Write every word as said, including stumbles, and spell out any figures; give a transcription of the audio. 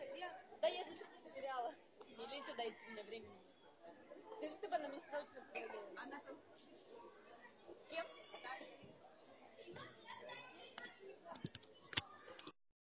приходила. Да, я тебе что доверяла. Не лезь, дайте мне времени. Скажи, чтобы она мне срочно позвонила. Она там